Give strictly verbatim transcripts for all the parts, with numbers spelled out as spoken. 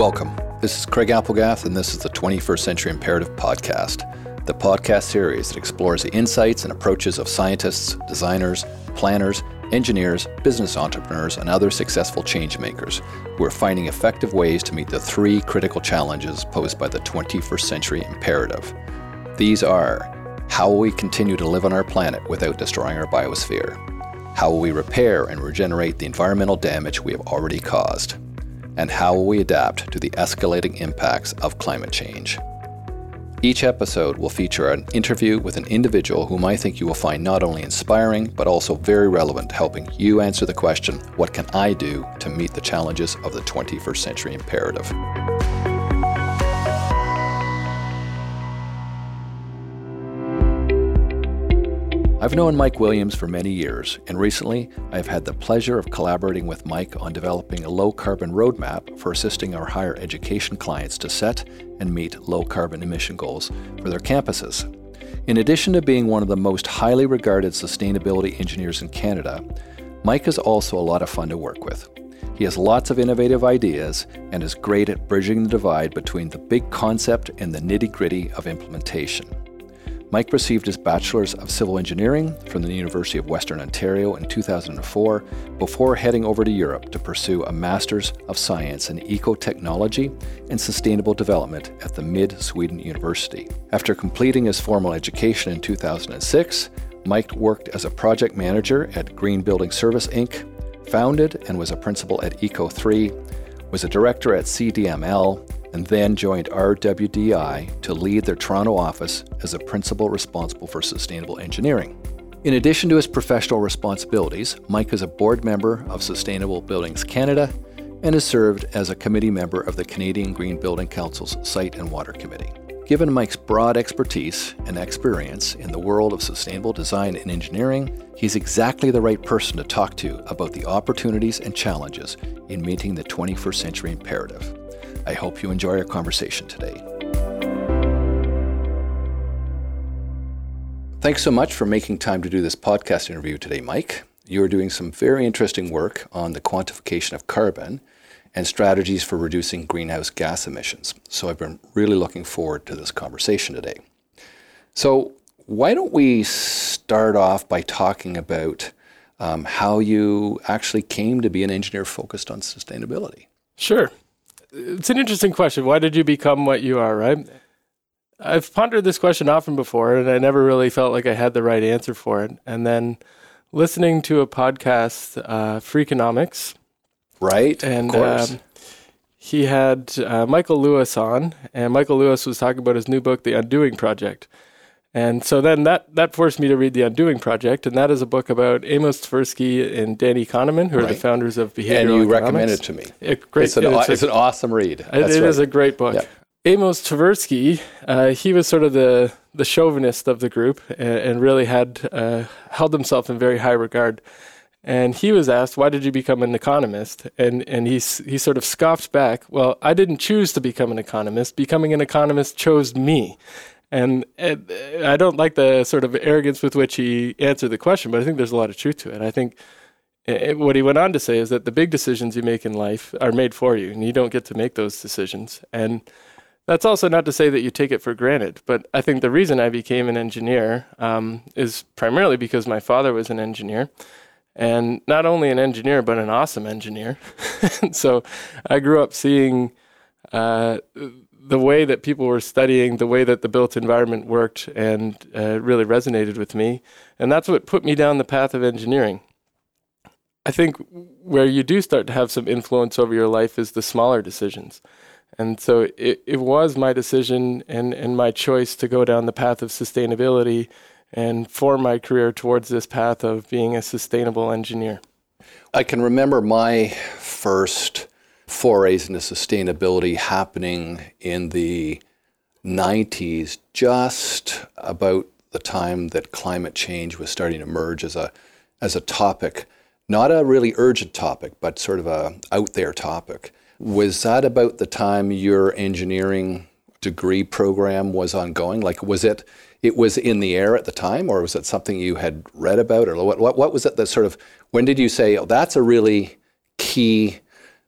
Welcome. This is Craig Applegath, and this is the twenty-first Century Imperative Podcast, the podcast series that explores the insights and approaches of scientists, designers, planners, engineers, business entrepreneurs, and other successful change makers who are finding effective ways to meet the three critical challenges posed by the twenty-first Century Imperative. These are: how will we continue to live on our planet without destroying our biosphere? How will we repair and regenerate the environmental damage we have already caused? And how will we adapt to the escalating impacts of climate change? Each episode will feature an interview with an individual whom I think you will find not only inspiring, but also very relevant, helping you answer the question, what can I do to meet the challenges of the twenty-first Century Imperative? I've known Mike Williams for many years, and recently I've had the pleasure of collaborating with Mike on developing a low-carbon roadmap for assisting our higher education clients to set and meet low-carbon emission goals for their campuses. In addition to being one of the most highly regarded sustainability engineers in Canada, Mike is also a lot of fun to work with. He has lots of innovative ideas and is great at bridging the divide between the big concept and the nitty-gritty of implementation. Mike received his Bachelor's of Civil Engineering from the University of Western Ontario in two thousand four before heading over to Europe to pursue a Master's of Science in Ecotechnology and Sustainable Development at the Mid Sweden University. After completing his formal education in two thousand six, Mike worked as a project manager at Green Building Service Incorporated, founded and was a principal at Eco three, was a director at C D M L, and then joined R W D I to lead their Toronto office as a principal responsible for sustainable engineering. In addition to his professional responsibilities, Mike is a board member of Sustainable Buildings Canada and has served as a committee member of the Canadian Green Building Council's Site and Water Committee. Given Mike's broad expertise and experience in the world of sustainable design and engineering, he's exactly the right person to talk to about the opportunities and challenges in meeting the twenty-first Century Imperative. I hope you enjoy our conversation today. Thanks so much for making time to do this podcast interview today, Mike. You are doing some very interesting work on the quantification of carbon and strategies for reducing greenhouse gas emissions. So I've been really looking forward to this conversation today. So why don't we start off by talking about um, how you actually came to be an engineer focused on sustainability? Sure. It's an interesting question. Why did you become what you are, right? I've pondered this question often before, and I never really felt like I had the right answer for it. And then listening to a podcast, uh, Freakonomics. Right, and, of course. Um, he had uh, Michael Lewis on, and Michael Lewis was talking about his new book, The Undoing Project. And so then that, that forced me to read The Undoing Project, and that is a book about Amos Tversky and Danny Kahneman, who are right. the founders of behavioral and you economics. recommended it to me. It, great, it's, an, it's, it's a, an awesome read. It, That's it right. is a great book. Yeah. Amos Tversky, uh, he was sort of the, the chauvinist of the group and, and really had uh, held himself in very high regard. And he was asked, why did you become an economist? And and he, he sort of scoffed back, well, I didn't choose to become an economist. Becoming an economist chose me. And it, I don't like the sort of arrogance with which he answered the question, but I think there's a lot of truth to it. I think it, what he went on to say is that the big decisions you make in life are made for you, and you don't get to make those decisions. And that's also not to say that you take it for granted, but I think the reason I became an engineer um, is primarily because my father was an engineer, and not only an engineer, but an awesome engineer. So I grew up seeing uh, the way that people were studying, the way that the built environment worked, and uh, it really resonated with me. And that's what put me down the path of engineering. I think where you do start to have some influence over your life is the smaller decisions. And so it, it was my decision and, and my choice to go down the path of sustainability and form my career towards this path of being a sustainable engineer. I can remember my first forays into sustainability happening in the nineties, just about the time that climate change was starting to emerge as a as a topic, not a really urgent topic, but sort of a out there topic. Was that about the time your engineering degree program was ongoing? Like, was it it was in the air at the time, or was it something you had read about, or what what, what was it that sort of, when did you say, oh, that's a really key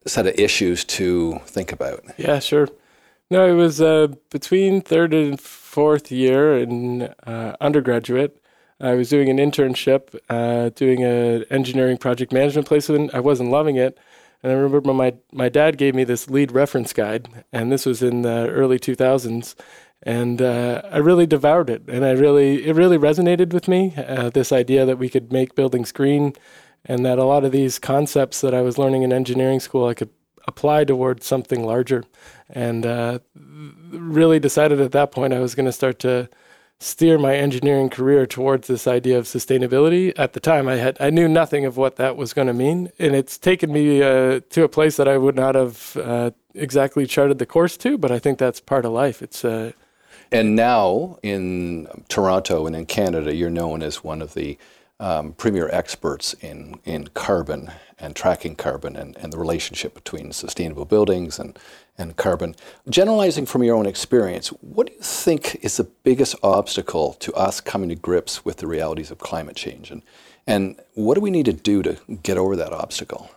set of issues to think about. Yeah, sure. No, it was uh, between third and fourth year in uh, undergraduate. I was doing an internship, uh, doing an engineering project management placement. I wasn't loving it. And I remember my, my dad gave me this lead reference guide, and this was in the early two thousands. And uh, I really devoured it. And I really, it really resonated with me, uh, this idea that we could make buildings green, and that a lot of these concepts that I was learning in engineering school, I could apply towards something larger. And uh, really decided at that point I was going to start to steer my engineering career towards this idea of sustainability. At the time, I had I knew nothing of what that was going to mean. And it's taken me uh, to a place that I would not have uh, exactly charted the course to, but I think that's part of life. It's uh, And now in Toronto and in Canada, you're known as one of the um, premier experts in, in carbon and tracking carbon and, and the relationship between sustainable buildings and, and carbon. Generalizing from your own experience, what do you think is the biggest obstacle to us coming to grips with the realities of climate change? And, and what do we need to do to get over that obstacle?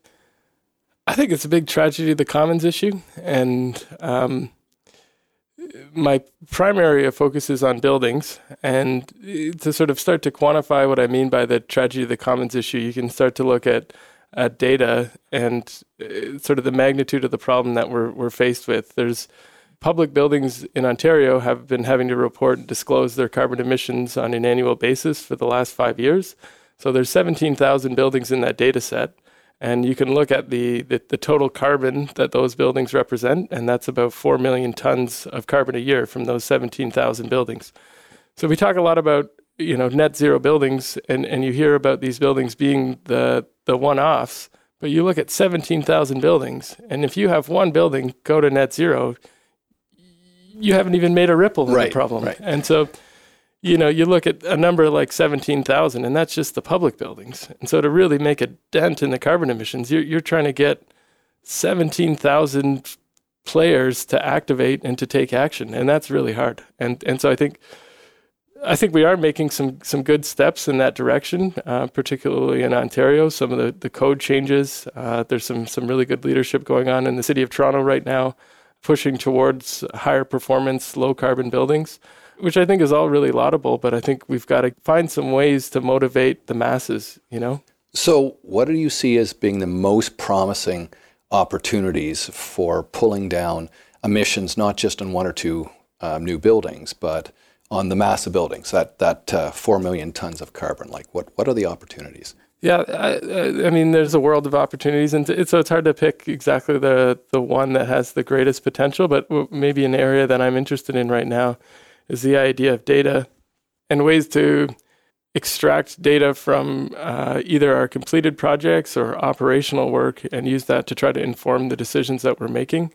I think it's a big tragedy of the commons issue. And um, my primary area of focus is on buildings. And to sort of start to quantify what I mean by the tragedy of the commons issue, you can start to look at at data and uh, sort of the magnitude of the problem that we're we're faced with. There's public buildings in Ontario have been having to report and disclose their carbon emissions on an annual basis for the last five years. So there's seventeen thousand buildings in that data set. And you can look at the, the, the total carbon that those buildings represent, and that's about four million tons of carbon a year from those seventeen thousand buildings. So we talk a lot about, you know, net zero buildings, and, and you hear about these buildings being the, the one-offs, but you look at seventeen thousand buildings, and if you have one building go to net zero, you haven't even made a ripple in right, the problem. Right. And so, you know, you look at a number like seventeen thousand, and that's just the public buildings. And so to really make a dent in the carbon emissions, you're, you're trying to get seventeen thousand players to activate and to take action, and that's really hard. And and so I think I think we are making some some good steps in that direction, uh, particularly in Ontario. Some of the, the code changes, uh, there's some some really good leadership going on in the City of Toronto right now, pushing towards higher performance, low carbon buildings, which I think is all really laudable, but I think we've got to find some ways to motivate the masses, you know? So what do you see as being the most promising opportunities for pulling down emissions, not just on one or two um, new buildings, but on the mass of buildings, that that uh, four million tons of carbon? Like, what, what are the opportunities? Yeah, I, I mean, there's a world of opportunities, and it's, so it's hard to pick exactly the, the one that has the greatest potential, but maybe an area that I'm interested in right now is the idea of data and ways to extract data from uh, either our completed projects or operational work and use that to try to inform the decisions that we're making.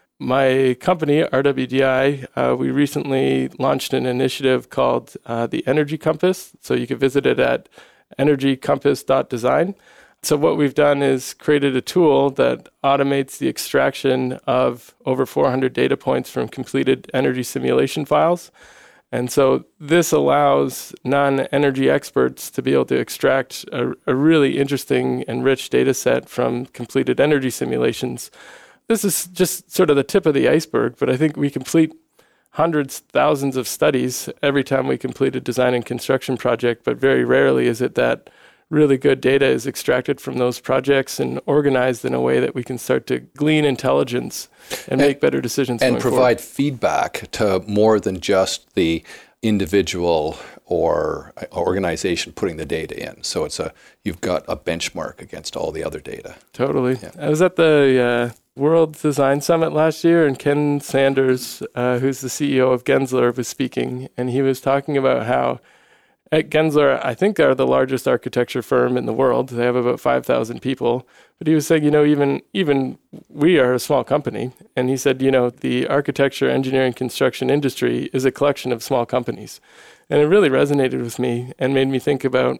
My company, R W D I, uh, we recently launched an initiative called uh, the Energy Compass. So you can visit it at energy compass dot design. So what we've done is created a tool that automates the extraction of over four hundred data points from completed energy simulation files. And so this allows non-energy experts to be able to extract a, a really interesting and rich data set from completed energy simulations. This is just sort of the tip of the iceberg, but I think we complete hundreds, thousands of studies every time we complete a design and construction project, but very rarely is it that really good data is extracted from those projects and organized in a way that we can start to glean intelligence and, and make better decisions and going provide forward. Feedback to more than just the individual or organization putting the data in. So it's a you've got a benchmark against all the other data. Totally. Yeah. I was at the uh, World Design Summit last year, and Ken Sanders, uh, who's the C E O of Gensler, was speaking, and he was talking about how at Gensler, I think they're the largest architecture firm in the world. They have about five thousand people. But he was saying, you know, even even we are a small company. And he said, you know, the architecture, engineering, construction industry is a collection of small companies. And it really resonated with me and made me think about,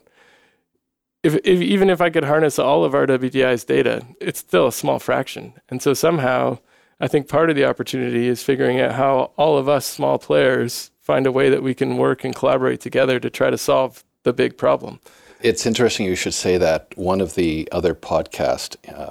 if, if even if I could harness all of R W D I's data, it's still a small fraction. And so somehow, I think part of the opportunity is figuring out how all of us small players find a way that we can work and collaborate together to try to solve the big problem. It's interesting you should say that. One of the other podcast um,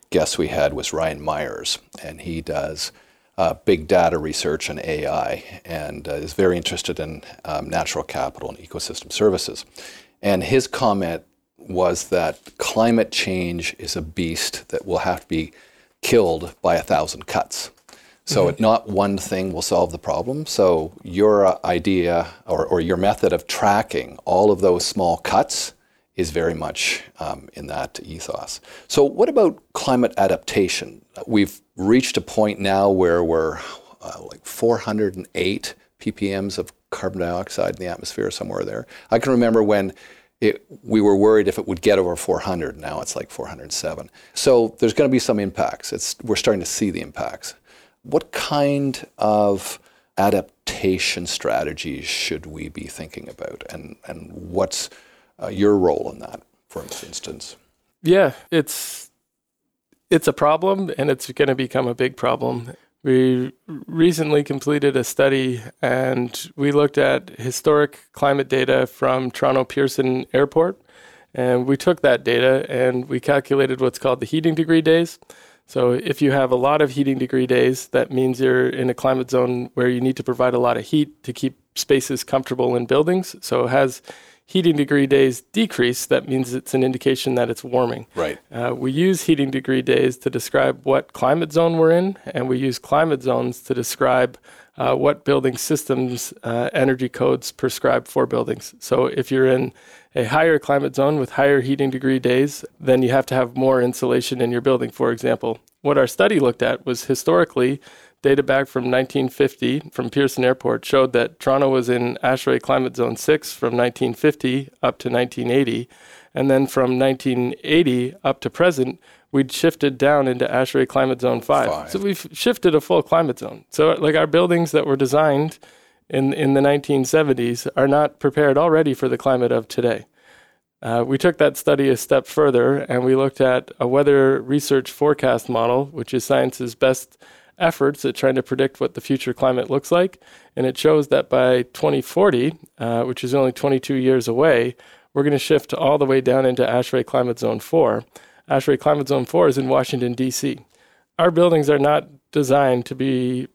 guest we had was Ryan Myers, and he does uh, big data research and A I, and uh, is very interested in um, natural capital and ecosystem services. And his comment was that climate change is a beast that will have to be killed by a thousand cuts. So mm-hmm. not one thing will solve the problem. So your idea or, or your method of tracking all of those small cuts is very much um, in that ethos. So what about climate adaptation? We've reached a point now where we're uh, like four hundred eight ppms of carbon dioxide in the atmosphere, somewhere there. I can remember when it, we were worried if it would get over four hundred. Now it's like four hundred seven. So there's going to be some impacts. It's, we're starting to see the impacts. What kind of adaptation strategies should we be thinking about, and, and what's uh, your role in that, for instance? Yeah, it's it's a problem, and it's going to become a big problem. We recently completed a study, and we looked at historic climate data from Toronto Pearson Airport, and we took that data and we calculated what's called the heating degree days. So if you have a lot of heating degree days, that means you're in a climate zone where you need to provide a lot of heat to keep spaces comfortable in buildings. So has heating degree days decrease, that means it's an indication that it's warming. Right. Uh, we use heating degree days to describe what climate zone we're in, and we use climate zones to describe uh, what building systems uh, energy codes prescribe for buildings. So if you're in a higher climate zone with higher heating degree days, then you have to have more insulation in your building, for example. What our study looked at was historically, data back from nineteen fifty from Pearson Airport showed that Toronto was in ASHRAE Climate Zone six from nineteen fifty up to nineteen eighty. And then from nineteen eighty up to present, we'd shifted down into ASHRAE Climate Zone five. five. So we've shifted a full climate zone. So like our buildings that were designed in, in the nineteen seventies are not prepared already for the climate of today. Uh, we took that study a step further, and we looked at a weather research forecast model, which is science's best efforts at trying to predict what the future climate looks like. And it shows that by twenty forty, uh, which is only twenty-two years away, we're going to shift all the way down into ASHRAE Climate Zone four. ASHRAE Climate Zone four is in Washington, D C. Our buildings are not designed to be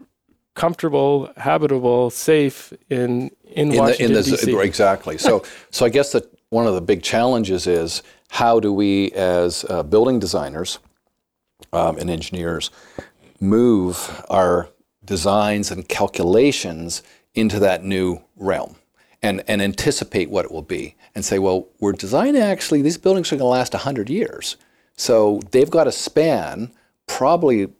comfortable, habitable, safe in, in, in Washington, the, in the, D C. Exactly. So, so I guess that one of the big challenges is how do we, as uh, building designers um, and engineers, move our designs and calculations into that new realm and, and anticipate what it will be and say, well, we're designing actually, these buildings are going to last one hundred years. So they've got to span probably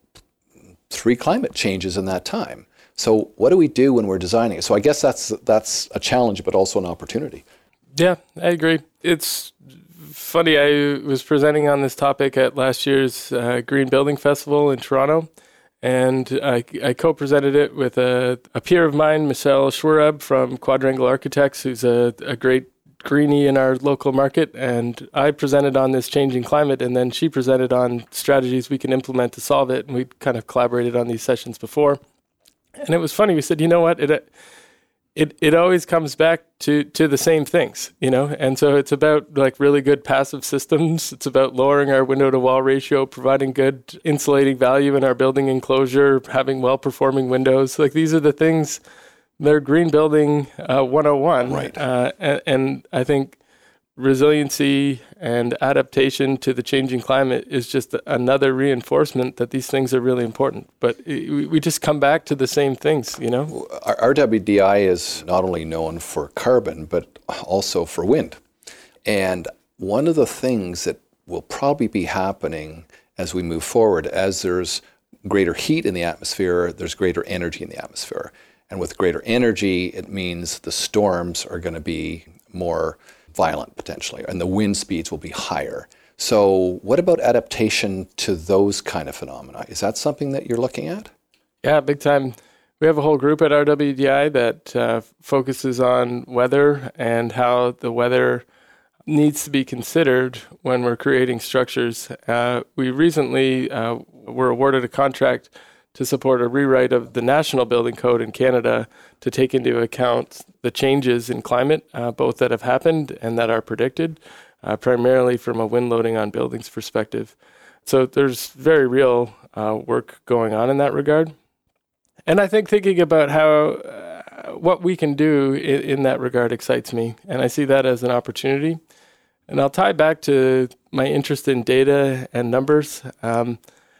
three climate changes in that time. So what do we do when we're designing it? So I guess that's that's a challenge, but also an opportunity. Yeah, I agree. It's funny, I was presenting on this topic at last year's uh, Green Building Festival in Toronto, and I, I co-presented it with a, a peer of mine, Michelle Schwereb from Quadrangle Architects, who's a, a great greenie in our local market, and I presented on this changing climate, and then she presented on strategies we can implement to solve it, and we kind of collaborated on these sessions before. And it was funny, we said, you know what, it it it always comes back to, to the same things, you know, and so it's about like really good passive systems. It's about lowering our window to wall ratio, providing good insulating value in our building enclosure, having well-performing windows. Like these are the things, they're green building uh, one oh one. Right. Uh, and, and I think resiliency and adaptation to the changing climate is just another reinforcement that these things are really important. But it, we just come back to the same things, you know? R W D I is not only known for carbon, but also for wind. And one of the things that will probably be happening as we move forward, as there's greater heat in the atmosphere, there's greater energy in the atmosphere. And with greater energy, it means the storms are going to be more violent potentially, and the wind speeds will be higher. So what about adaptation to those kind of phenomena? Is that something that you're looking at? Yeah, big time. We have a whole group at R W D I that uh, focuses on weather and how the weather needs to be considered when we're creating structures. Uh, we recently uh, were awarded a contract to support a rewrite of the National Building Code in Canada to take into account the changes in climate, uh, both that have happened and that are predicted, uh, primarily from a wind loading on buildings perspective. So there's very real uh, work going on in that regard. And I think thinking about how uh, what we can do in, in that regard excites me. And I see that as an opportunity. And I'll tie back to my interest in data and numbers. Um,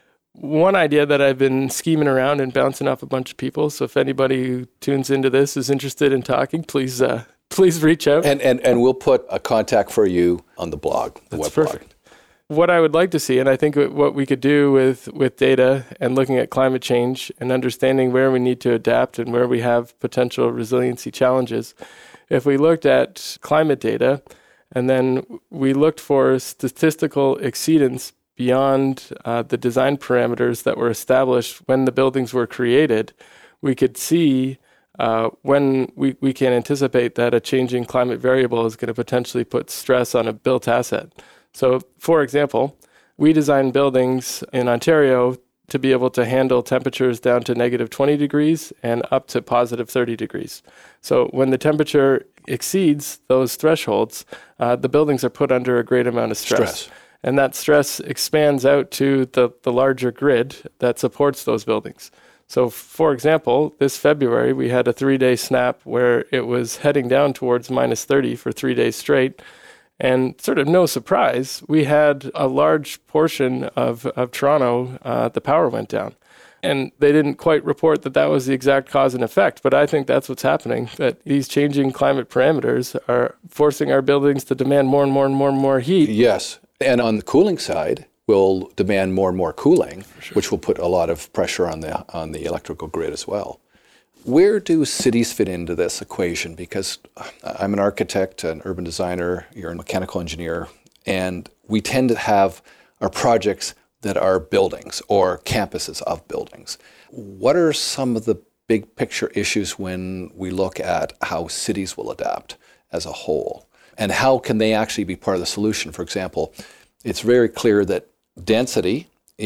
one idea that I've been scheming around and bouncing off a bunch of people. So if anybody who tunes into this is interested in talking, please uh, please reach out. And, and and we'll put a contact for you on the blog, the That's web perfect. blog. What I would like to see, and I think what we could do with, with data and looking at climate change and understanding where we need to adapt and where we have potential resiliency challenges, if we looked at climate data and then we looked for statistical exceedance beyond uh, the design parameters that were established when the buildings were created, we could see uh, when we, we can anticipate that a changing climate variable is going to potentially put stress on a built asset. So, for example, we design buildings in Ontario to be able to handle temperatures down to negative twenty degrees and up to positive thirty degrees. So when the temperature exceeds those thresholds, uh, the buildings are put under a great amount of stress. stress. And that stress expands out to the, the larger grid that supports those buildings. So, for example, this February, we had a three-day snap where it was heading down towards minus thirty for three days straight. And sort of no surprise, we had a large portion of, of Toronto, uh, the power went down. And they didn't quite report that that was the exact cause and effect, but I think that's what's happening, that these changing climate parameters are forcing our buildings to demand more and more and more and more heat. Yes. And on the cooling side, we'll demand more and more cooling, sure. which will put a lot of pressure on the on the electrical grid as well. Where do cities fit into this equation? Because I'm an architect, an urban designer, you're a mechanical engineer, and we tend to have our projects that are buildings or campuses of buildings. What are some of the big picture issues when we look at how cities will adapt as a whole? And how can they actually be part of the solution? For example, it's very clear that density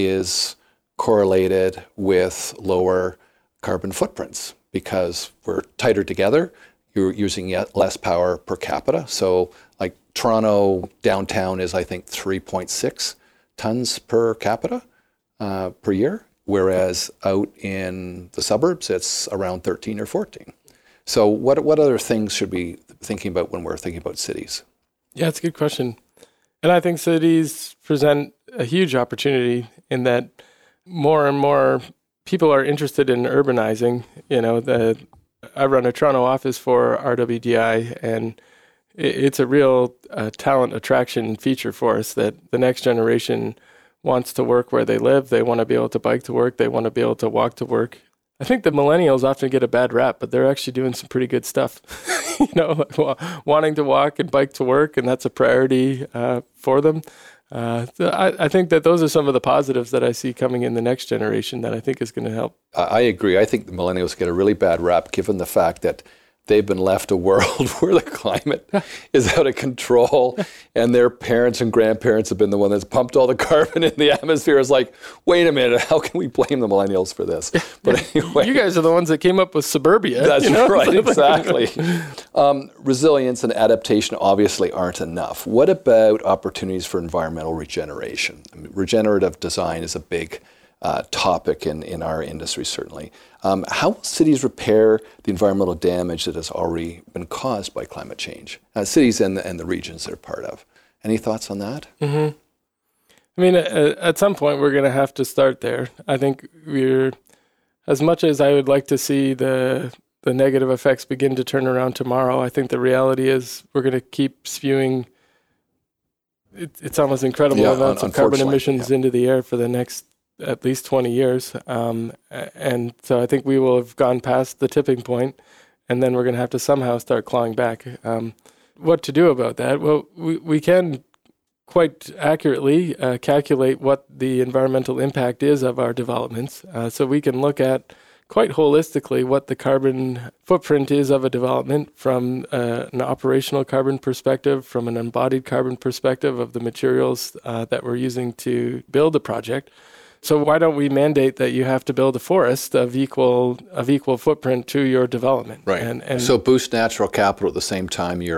is correlated with lower carbon footprints. Because we're tighter together, you're using yet less power per capita. So like Toronto downtown is, I think, three point six tons per capita uh, per year, whereas out in the suburbs, it's around thirteen or fourteen. So what what other things should we be thinking about when we're thinking about cities? Yeah, it's a good question. And I think cities present a huge opportunity in that more and more people are interested in urbanizing. You know, the I run a Toronto office for R W D I, and it, it's a real uh, talent attraction feature for us that the next generation wants to work where they live. They want to be able to bike to work. They want to be able to walk to work. I think the millennials often get a bad rap, but they're actually doing some pretty good stuff. you know, like, well, wanting to walk and bike to work, and that's a priority uh, for them. Uh, I, I think that those are some of the positives that I see coming in the next generation that I think is going to help. I agree. I think the millennials get a really bad rap given the fact that they've been left a world where the climate is out of control and their parents and grandparents have been the one that's pumped all the carbon in the atmosphere. It's like, wait a minute, how can we blame the millennials for this? But anyway. You guys are the ones that came up with suburbia. That's you know? right, exactly. um, resilience and adaptation obviously aren't enough. What about opportunities for environmental regeneration? I mean, regenerative design is a big Uh, topic in, in our industry, certainly. Um, how will cities repair the environmental damage that has already been caused by climate change? Uh, cities and the, and the regions they're part of. Any thoughts on that? Mm-hmm. I mean, uh, at some point, we're going to have to start there. I think we're, as much as I would like to see the the negative effects begin to turn around tomorrow, I think the reality is we're going to keep spewing, it, it's almost incredible yeah, amounts un- of carbon emissions yeah. into the air for the next at least twenty years. Um, and so I think we will have gone past the tipping point, and then we're going to have to somehow start clawing back. Um, what to do about that? Well, we, we can quite accurately uh, calculate what the environmental impact is of our developments. Uh, so we can look at quite holistically what the carbon footprint is of a development from uh, an operational carbon perspective, from an embodied carbon perspective of the materials uh, that we're using to build a project. So why don't we mandate that you have to build a forest of equal of equal footprint to your development? Right. And, and so boost natural capital at the same time you're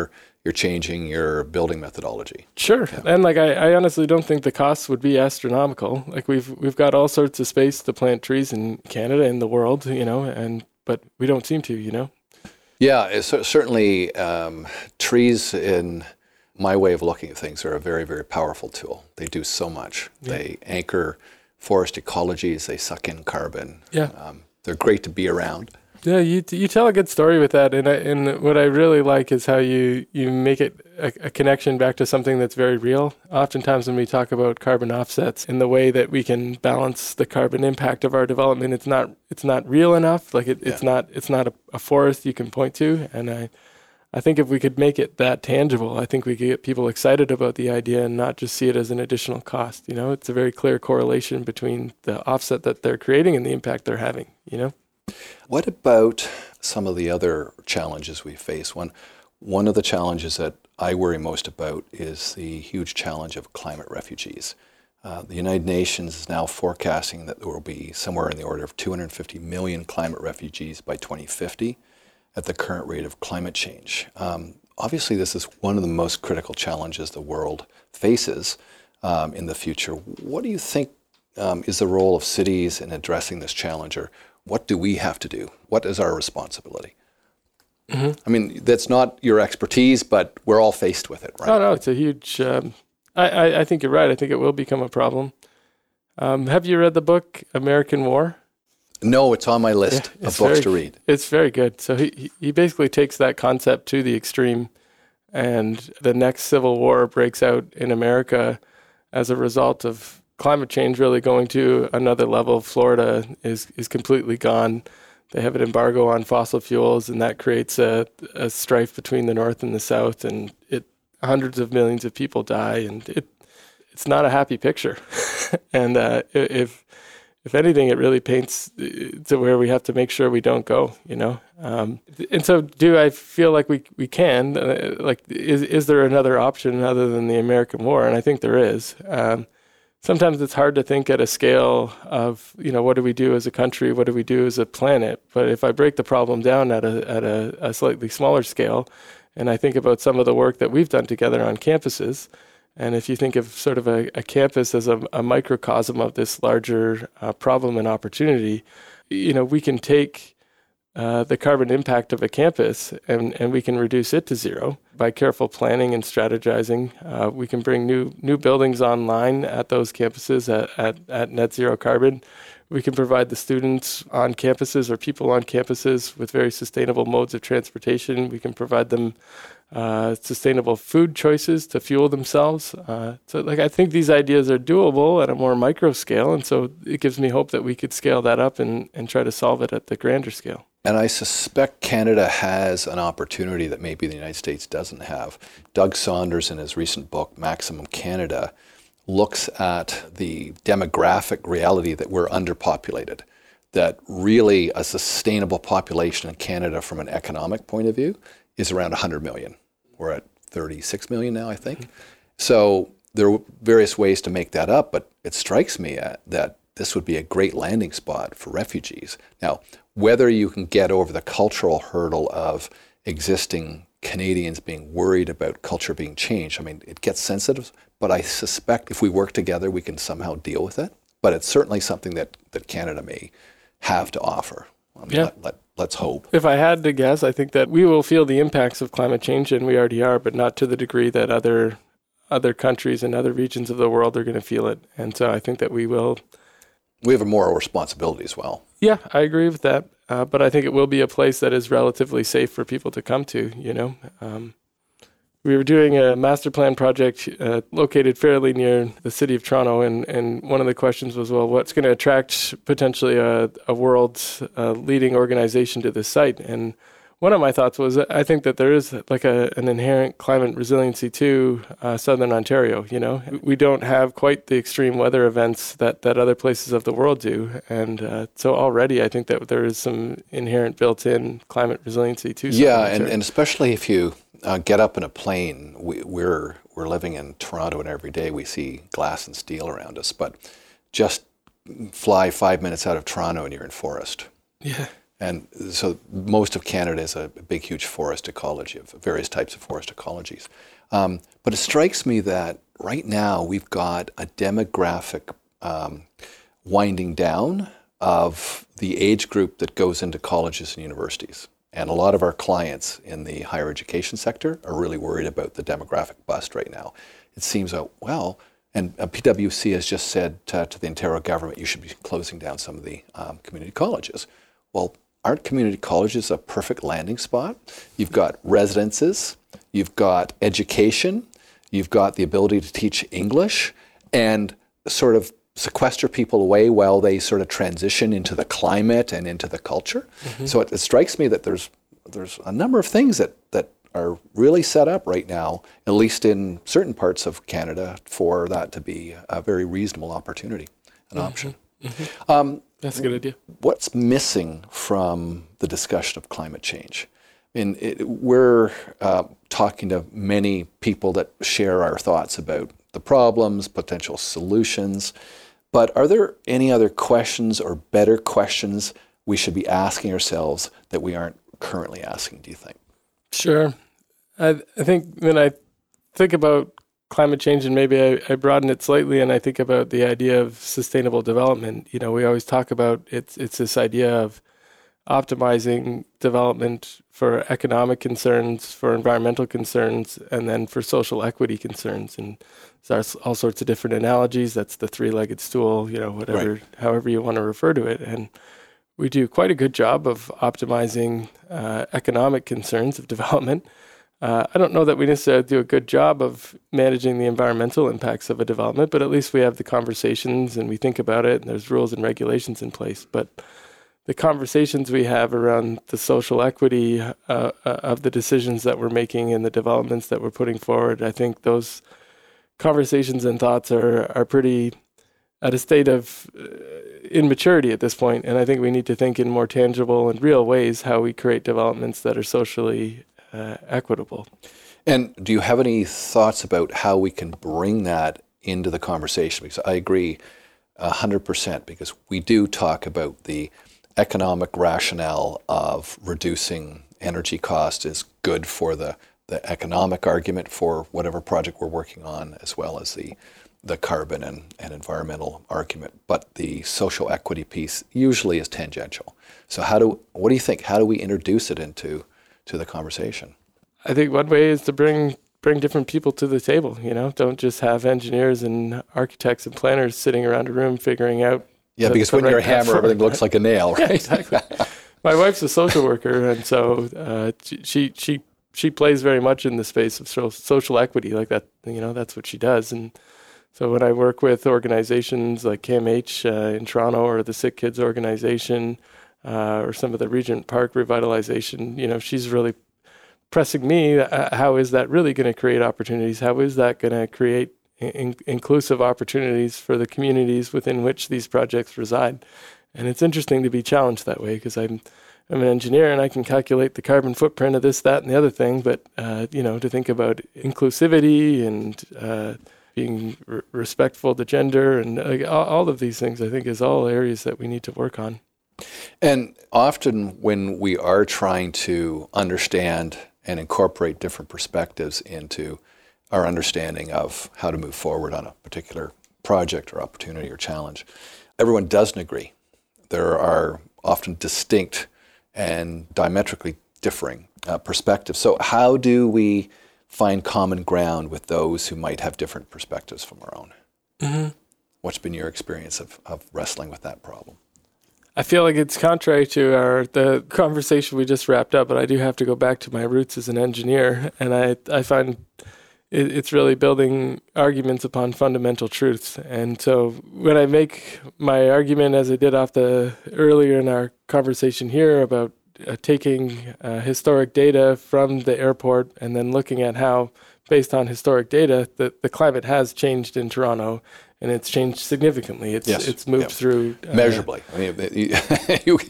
you're changing your building methodology. Sure. Yeah. And like I, I honestly don't think the costs would be astronomical. Like we've we've got all sorts of space to plant trees in Canada, in the world, you know, and but we don't seem to, you know. Yeah, it's certainly um, trees, in my way of looking at things, are a very, very powerful tool. They do so much. Yeah. They anchor forest ecologies. They suck in carbon. Yeah. Um, they're great to be around. Yeah, you you tell a good story with that, and I, and what I really like is how you, you make it a, a connection back to something that's very real. Oftentimes when we talk about carbon offsets in the way that we can balance the carbon impact of our development, it's not it's not real enough. Like it, it's yeah. not it's not a, a forest you can point to, and I I think if we could make it that tangible, I think we could get people excited about the idea and not just see it as an additional cost. You know, it's a very clear correlation between the offset that they're creating and the impact they're having. You know. What about some of the other challenges we face? One, one of the challenges that I worry most about is the huge challenge of climate refugees. Uh, the United Nations is now forecasting that there will be somewhere in the order of two hundred fifty million climate refugees by twenty fifty at the current rate of climate change. Um, obviously, this is one of the most critical challenges the world faces um, in the future. What do you think um, is the role of cities in addressing this challenge, or what do we have to do? What is our responsibility? Mm-hmm. I mean, that's not your expertise, but we're all faced with it, right? Oh, no, it's a huge, um, I, I, I think you're right. I think it will become a problem. Um, have you read the book, American War? No, it's on my list yeah, of books very, to read. It's very good. So he, he basically takes that concept to the extreme, and the next civil war breaks out in America as a result of climate change really going to another level. Florida is, is completely gone. They have an embargo on fossil fuels, and that creates a, a strife between the North and the South, and it hundreds of millions of people die, and it it's not a happy picture. and uh, if if anything, it really paints to where we have to make sure we don't go. You know, um, and so do I feel like we we can? Uh, like, is is there another option other than the American war? And I think there is. Um, Sometimes it's hard to think at a scale of, you know, what do we do as a country? What do we do as a planet? But if I break the problem down at a at a, a slightly smaller scale, and I think about some of the work that we've done together on campuses, and if you think of sort of a, a campus as a, a microcosm of this larger uh, problem and opportunity, you know, we can take uh, the carbon impact of a campus and, and we can reduce it to zero by careful planning and strategizing. Uh, we can bring new new buildings online at those campuses at, at, at net zero carbon. We can provide the students on campuses or people on campuses with very sustainable modes of transportation. We can provide them uh, sustainable food choices to fuel themselves. Uh, so like I think these ideas are doable at a more micro scale, and so it gives me hope that we could scale that up and, and try to solve it at the grander scale. And I suspect Canada has an opportunity that maybe the United States doesn't have. Doug Saunders, in his recent book, Maximum Canada, looks at the demographic reality that we're underpopulated, that really a sustainable population in Canada from an economic point of view is around one hundred million. We're at thirty-six million now, I think. Mm-hmm. So there are various ways to make that up, but it strikes me at, that this would be a great landing spot for refugees. Now, whether you can get over the cultural hurdle of existing Canadians being worried about culture being changed, I mean, it gets sensitive, but I suspect if we work together, we can somehow deal with it. But it's certainly something that, that Canada may have to offer. I mean, yeah. let, let, let's hope. If I had to guess, I think that we will feel the impacts of climate change, and we already are, but not to the degree that other other countries and other regions of the world are going to feel it. And so I think that we will... We have a moral responsibility as well. Yeah, I agree with that. Uh, but I think it will be a place that is relatively safe for people to come to, you know. Um, we were doing a master plan project uh, located fairly near the city of Toronto, and, and one of the questions was, well, what's going to attract potentially a, a world uh, leading organization to this site? And one of my thoughts was, I think that there is like a, an inherent climate resiliency to uh, Southern Ontario, you know. We don't have quite the extreme weather events that, that other places of the world do. And uh, so already I think that there is some inherent built-in climate resiliency to Southern Yeah, Ontario. and, and especially if you uh, get up in a plane, we, we're, we're living in Toronto, and every day we see glass and steel around us. But just fly five minutes out of Toronto and you're in forest. Yeah. And so most of Canada is a big, huge forest ecology of various types of forest ecologies. Um, but it strikes me that right now we've got a demographic um, winding down of the age group that goes into colleges and universities. And a lot of our clients in the higher education sector are really worried about the demographic bust right now. It seems that, well, and P W C has just said to, to the Ontario government, you should be closing down some of the um, community colleges. Well, aren't community colleges a perfect landing spot? You've got residences, you've got education, you've got the ability to teach English and sort of sequester people away while they sort of transition into the climate and into the culture. Mm-hmm. So it, it strikes me that there's there's a number of things that, that are really set up right now, at least in certain parts of Canada, for that to be a very reasonable opportunity, an mm-hmm. option. Mm-hmm. Um, That's a good idea. What's missing from the discussion of climate change? I mean, it, we're uh, talking to many people that share our thoughts about the problems, potential solutions, but are there any other questions or better questions we should be asking ourselves that we aren't currently asking, do you think? Sure. I, I think when I think about climate change, and maybe I, I broaden it slightly, and I think about the idea of sustainable development. You know, we always talk about it's it's this idea of optimizing development for economic concerns, for environmental concerns, and then for social equity concerns. And there's all sorts of different analogies. That's the three-legged stool, you know, whatever, right. however you want to refer to it. And we do quite a good job of optimizing uh, economic concerns of development. Uh, I don't know that we necessarily do a good job of managing the environmental impacts of a development, but at least we have the conversations and we think about it, and there's rules and regulations in place. But the conversations we have around the social equity uh, uh, of the decisions that we're making and the developments that we're putting forward, I think those conversations and thoughts are are pretty at a state of uh, immaturity at this point. And I think we need to think in more tangible and real ways how we create developments that are socially uh, equitable. And do you have any thoughts about how we can bring that into the conversation? Because I agree one hundred percent, because we do talk about the economic rationale of reducing energy cost is good for the, the economic argument for whatever project we're working on, as well as the the carbon and, and environmental argument. But the social equity piece usually is tangential. So how do what do you think? How do we introduce it into to the conversation? I think one way is to bring bring different people to the table. You know, don't just have engineers and architects and planners sitting around a room figuring out. Yeah, the, because the when right you're a hammer, forward, everything looks right? like a nail, right? Yeah, exactly. My wife's a social worker, and so uh, she she she plays very much in the space of social equity, like that. You know, that's what she does. And so when I work with organizations like K M H uh, in Toronto, or the Sick Kids organization, uh, or some of the Regent Park revitalization, you know, she's really pressing me. Uh, how is that really going to create opportunities? How is that going to create in- inclusive opportunities for the communities within which these projects reside? And it's interesting to be challenged that way, because I'm I'm an engineer and I can calculate the carbon footprint of this, that, and the other thing. But uh, you know, to think about inclusivity and uh, being r- respectful to gender and uh, all, all of these things, I think, is all areas that we need to work on. And often when we are trying to understand and incorporate different perspectives into our understanding of how to move forward on a particular project or opportunity or challenge, everyone doesn't agree. There are often distinct and diametrically differing uh, perspectives. So how do we find common ground with those who might have different perspectives from our own? Mm-hmm. What's been your experience of, of wrestling with that problem? I feel like it's contrary to our the conversation we just wrapped up, but I do have to go back to my roots as an engineer, and I I find it, it's really building arguments upon fundamental truths. And so when I make my argument, as I did off the earlier in our conversation here about uh, taking uh, historic data from the airport and then looking at how, based on historic data, the, the climate has changed in Toronto. And it's changed significantly. It's yes. it's moved yeah. through uh, measurably. I mean, it, you,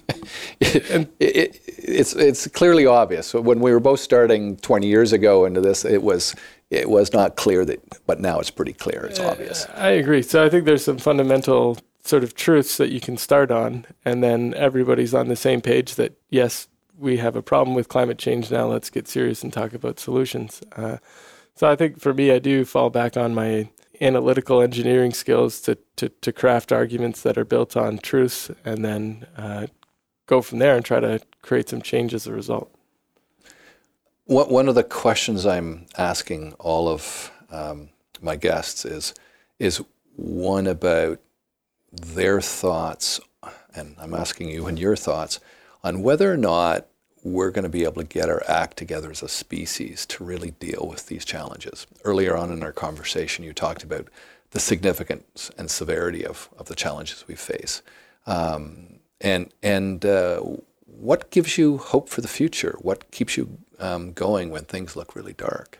it, it, it's it's clearly obvious. When we were both starting twenty years ago into this, it was it was not clear that, but now it's pretty clear. It's uh, obvious. I agree. So I think there's some fundamental sort of truths that you can start on, and then everybody's on the same page that, yes, we have a problem with climate change now, let's get serious and talk about solutions. Uh, so I think for me, I do fall back on my analytical engineering skills to, to, to craft arguments that are built on truths, and then uh, go from there and try to create some change as a result. What, one of the questions I'm asking all of um, my guests is, is one about their thoughts, and I'm asking you and your thoughts, on whether or not we're going to be able to get our act together as a species to really deal with these challenges. Earlier on in our conversation, you talked about the significance and severity of, of the challenges we face. Um, and and uh, what gives you hope for the future? What keeps you um, going when things look really dark?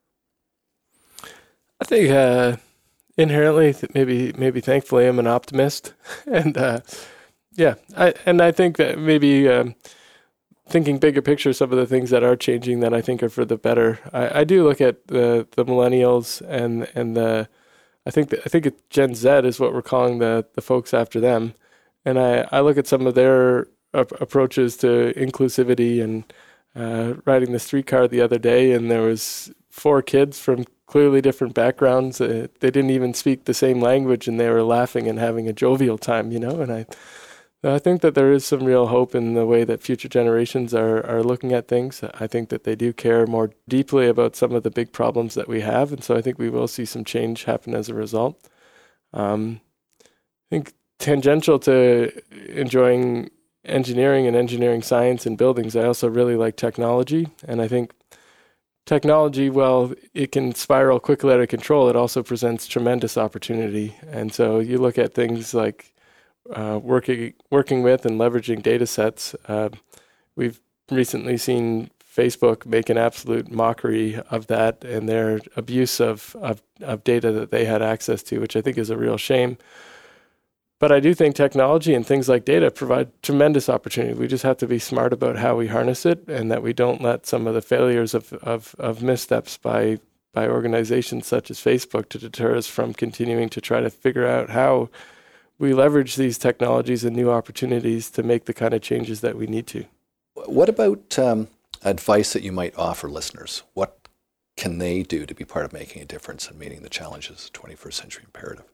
I think uh, inherently, maybe maybe thankfully, I'm an optimist. and uh, yeah, I, and I think that maybe... Um, thinking bigger picture, some of the things that are changing that I think are for the better. I, I do look at the the millennials and and the I think that, I think it, Gen Z is what we're calling the the folks after them, and I, I look at some of their ap- approaches to inclusivity and uh, riding the streetcar the other day, and there was four kids from clearly different backgrounds. Uh, they didn't even speak the same language, and they were laughing and having a jovial time, you know, and I. I think that there is some real hope in the way that future generations are, are looking at things. I think that they do care more deeply about some of the big problems that we have, and so I think we will see some change happen as a result. Um, I think tangential to enjoying engineering and engineering science and buildings, I also really like technology, and I think technology, well, it can spiral quickly out of control. It also presents tremendous opportunity, and so you look at things like Uh, working working with and leveraging data sets. Uh, we've recently seen Facebook make an absolute mockery of that and their abuse of, of, of data that they had access to, which I think is a real shame. But I do think technology and things like data provide tremendous opportunity. We just have to be smart about how we harness it, and that we don't let some of the failures of, of, of missteps by by organizations such as Facebook to deter us from continuing to try to figure out how we leverage these technologies and new opportunities to make the kind of changes that we need to. What about um, advice that you might offer listeners? What can they do to be part of making a difference and meeting the challenges of the twenty-first century imperative?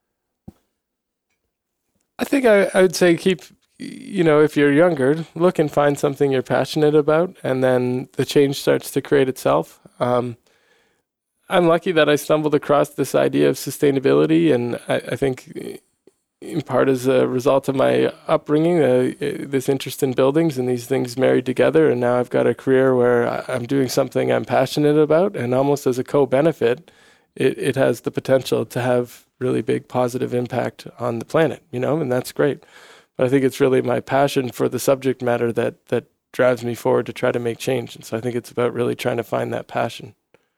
I think I, I would say keep, you know, if you're younger, look and find something you're passionate about, and then the change starts to create itself. Um, I'm lucky that I stumbled across this idea of sustainability, and I, I think in part as a result of my upbringing, uh, this interest in buildings and these things married together. And now I've got a career where I'm doing something I'm passionate about, and almost as a co-benefit, it, it has the potential to have really big positive impact on the planet, you know, and that's great. But I think it's really my passion for the subject matter that, that drives me forward to try to make change. And so I think it's about really trying to find that passion.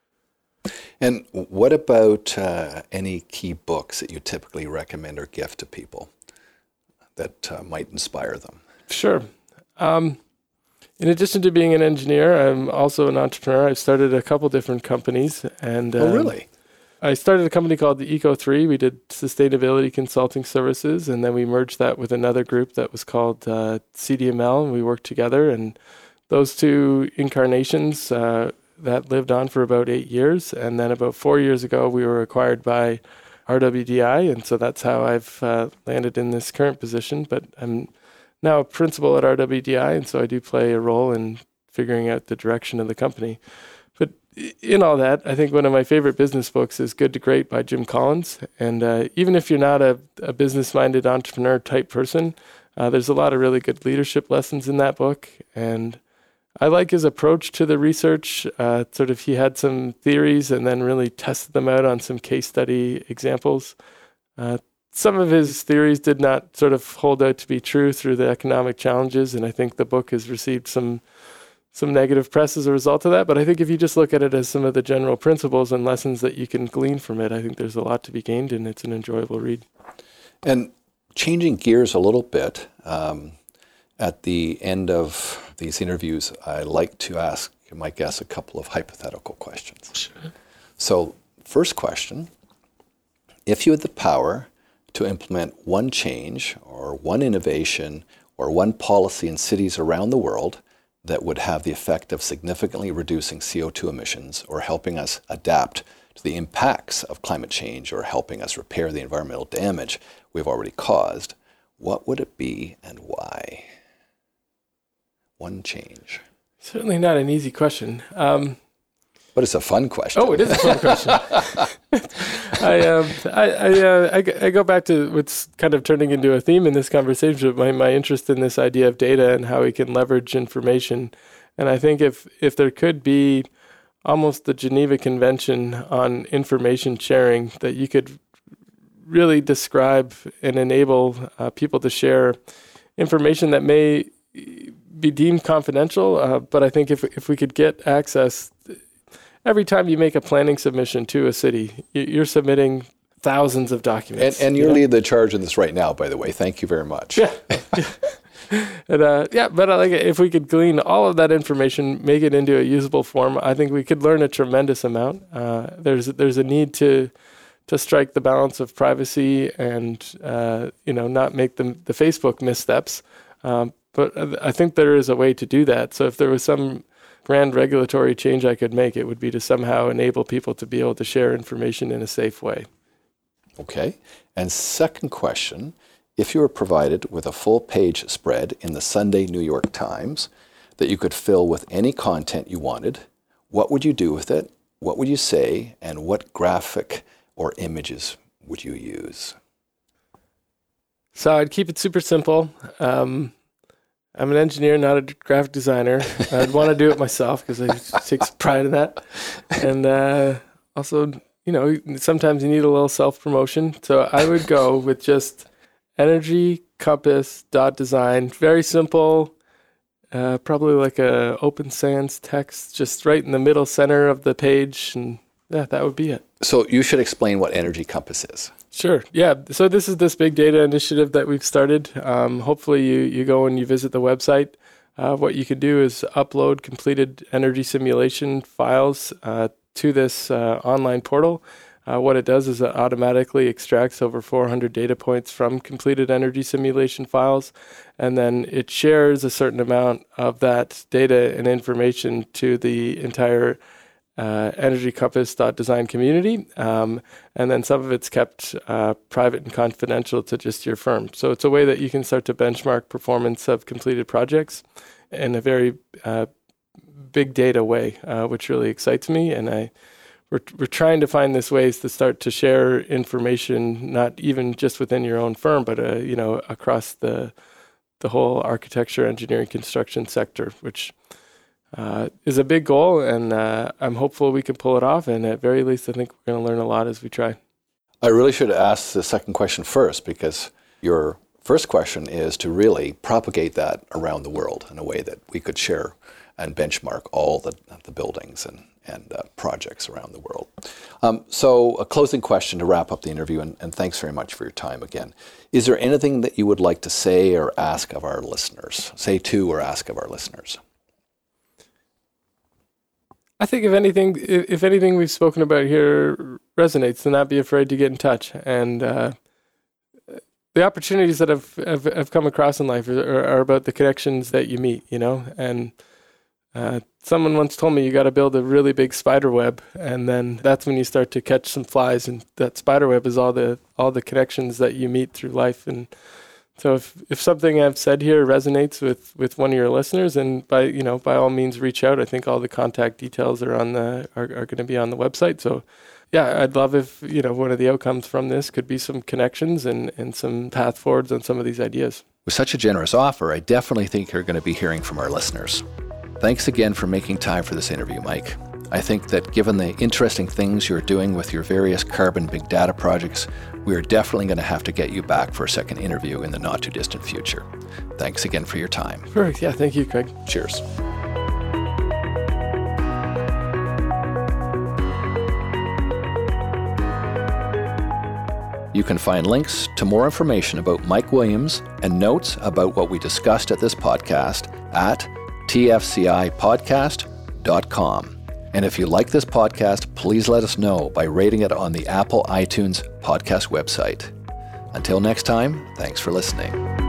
And what about uh, any key books that you typically recommend or gift to people that uh, might inspire them? Sure. Um, in addition to being an engineer, I'm also an entrepreneur. I've started a couple different companies. And um, oh, really? I started a company called the Eco three. We did sustainability consulting services, and then we merged that with another group that was called uh, C D M L, and we worked together. And those two incarnations uh, that lived on for about eight years. And then about four years ago, we were acquired by R W D I. And so that's how I've uh, landed in this current position. But I'm now a principal at R W D I. And so I do play a role in figuring out the direction of the company. But in all that, I think one of my favorite business books is Good to Great by Jim Collins. And uh, even if you're not a, a business-minded entrepreneur type person, uh, there's a lot of really good leadership lessons in that book. And I like his approach to the research. Uh, sort of he had some theories and then really tested them out on some case study examples. Uh, some of his theories did not sort of hold out to be true through the economic challenges, and I think the book has received some some negative press as a result of that. But I think if you just look at it as some of the general principles and lessons that you can glean from it, I think there's a lot to be gained, and it's an enjoyable read. And changing gears a little bit, um, at the end of these interviews, I like to ask my guests a couple of hypothetical questions. Sure. So, first question, if you had the power to implement one change or one innovation or one policy in cities around the world that would have the effect of significantly reducing C O two emissions or helping us adapt to the impacts of climate change or helping us repair the environmental damage we've already caused, what would it be and why? One change. Certainly not an easy question. Um, but it's a fun question. Oh, it is a fun question. I, um, I, I, uh, I, I go back to what's kind of turning into a theme in this conversation, my, my interest in this idea of data and how we can leverage information. And I think if, if there could be almost the Geneva Convention on information sharing, that you could really describe and enable uh, people to share information that may be deemed confidential, uh, but I think if if we could get access, every time you make a planning submission to a city, you're submitting thousands of documents. And, and you're you know? leading the charge in this right now, by the way. Thank you very much. Yeah. and, uh, yeah, but uh, like if we could glean all of that information, make it into a usable form, I think we could learn a tremendous amount. Uh, there's there's a need to to strike the balance of privacy and uh, you know not make the the Facebook missteps. Um, But I think there is a way to do that. So if there was some grand regulatory change I could make, it would be to somehow enable people to be able to share information in a safe way. Okay. And second question, if you were provided with a full page spread in the Sunday New York Times that you could fill with any content you wanted, what would you do with it? What would you say? And what graphic or images would you use? So I'd keep it super simple. Um, I'm an engineer, not a graphic designer. I'd want to do it myself because I take pride in that. And uh, also, you know, sometimes you need a little self-promotion. So I would go with just energy compass dot design. Very simple, uh, probably like a open sans text, just right in the middle center of the page. And yeah, that would be it. So you should explain what Energy Compass is. Sure. Yeah. So this is this big data initiative that we've started. Um, hopefully you, you go and you visit the website. Uh, what you can do is upload completed energy simulation files uh, to this uh, online portal. Uh, what it does is it automatically extracts over four hundred data points from completed energy simulation files, and then it shares a certain amount of that data and information to the entire Uh, energy compass dot design community, um, and then some of it's kept uh, private and confidential to just your firm. So it's a way that you can start to benchmark performance of completed projects in a very uh, big data way, uh, which really excites me. And I we're we're trying to find this ways to start to share information, not even just within your own firm, but uh, you know across the the whole architecture, engineering, construction sector, which Uh, is a big goal, and uh, I'm hopeful we can pull it off, and at very least I think we're going to learn a lot as we try. I really should ask the second question first, because your first question is to really propagate that around the world in a way that we could share and benchmark all the, the buildings and, and uh, projects around the world. Um, so a closing question to wrap up the interview, and, and thanks very much for your time again. Is there anything that you would like to say or ask of our listeners? Say to or ask of our listeners? I think if anything, if anything we've spoken about here resonates, then not be afraid to get in touch. And uh, the opportunities that I've, have have come across in life are, are about the connections that you meet, you know. And uh, someone once told me you got to build a really big spider web, and then that's when you start to catch some flies. And that spider web is all the all the connections that you meet through life. And so if, if something I've said here resonates with, with one of your listeners, and by you know by all means reach out. I think all the contact details are on the are, are going to be on the website. So yeah, I'd love if you know one of the outcomes from this could be some connections and, and some path forwards on some of these ideas. With such a generous offer, I definitely think you're going to be hearing from our listeners. Thanks again for making time for this interview, Mike. I think that given the interesting things you're doing with your various carbon big data projects, we are definitely going to have to get you back for a second interview in the not too distant future. Thanks again for your time. Perfect. Yeah, thank you, Craig. Cheers. You can find links to more information about Mike Williams and notes about what we discussed at this podcast at t f c i podcast dot com. And if you like this podcast, please let us know by rating it on the Apple iTunes podcast website. Until next time, thanks for listening.